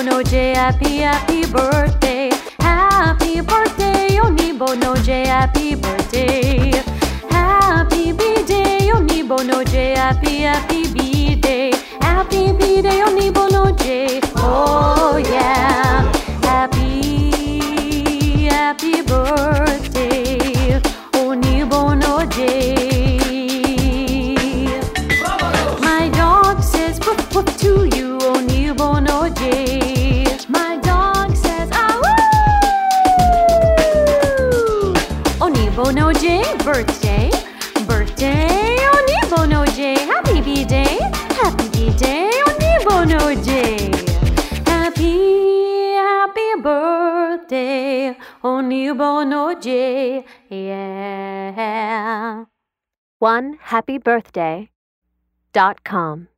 no J, happy, happy birthday. Happy birthday, Onibo no J, happy birthday. Happy B-Day, Onibo no J, happy, happy B-Day. Happy B-Day, Onibo no J, oh yeah. Happy, happy birthday, Onibo no J. My dog says woof woof to you, Onibo no J. My dog says ah woo. Onibo no J, birthday, birthday, Onibo no J. Happy B-Day, happy B-Day, Onibo no J. Happy, happy birthday, Onibo no J, yeah. OneHappyBirthday.com